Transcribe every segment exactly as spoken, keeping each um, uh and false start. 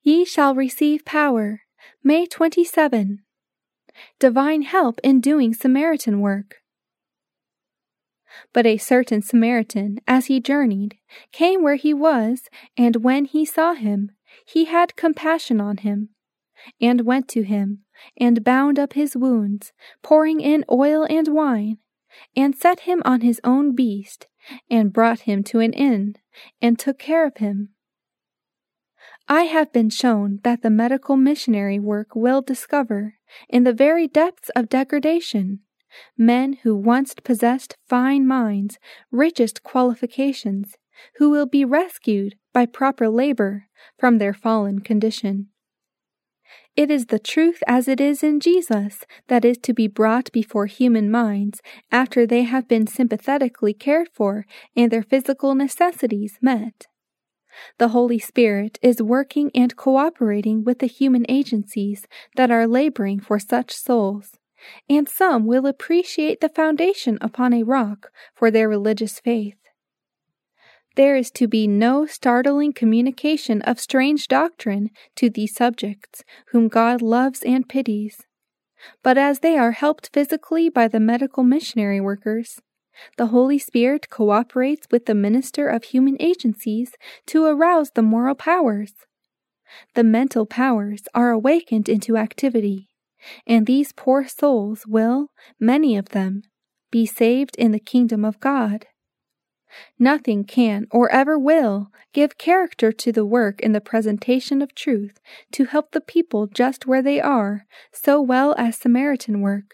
Ye shall receive power. May twenty-seventh. Divine help in doing Samaritan work. But a certain Samaritan, as he journeyed, came where he was, and when he saw him, he had compassion on him, and went to him, and bound up his wounds, pouring in oil and wine, and set him on his own beast, and brought him to an inn, and took care of him. I have been shown that the medical missionary work will discover, in the very depths of degradation, men who once possessed fine minds, richest qualifications, who will be rescued by proper labor from their fallen condition. It is the truth as it is in Jesus that is to be brought before human minds after they have been sympathetically cared for and their physical necessities met. The Holy Spirit is working and cooperating with the human agencies that are laboring for such souls, and some will appreciate the foundation upon a rock for their religious faith. There is to be no startling communication of strange doctrine to these subjects, whom God loves and pities. But as they are helped physically by the medical missionary workers, the Holy Spirit cooperates with the minister of human agencies to arouse the moral powers. The mental powers are awakened into activity, and these poor souls will, many of them, be saved in the kingdom of God. Nothing can or ever will give character to the work in the presentation of truth to help the people just where they are so well as Samaritan work.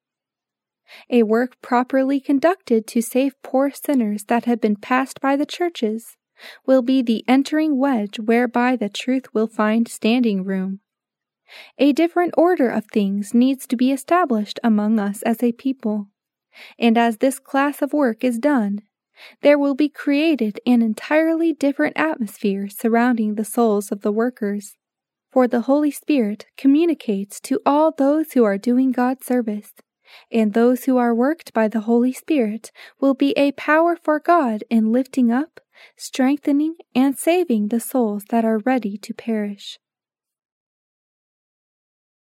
A work properly conducted to save poor sinners that have been passed by the churches will be the entering wedge whereby the truth will find standing room. A different order of things needs to be established among us as a people, and as this class of work is done, there will be created an entirely different atmosphere surrounding the souls of the workers, for the Holy Spirit communicates to all those who are doing God's service, and those who are worked by the Holy Spirit will be a power for God in lifting up, strengthening, and saving the souls that are ready to perish.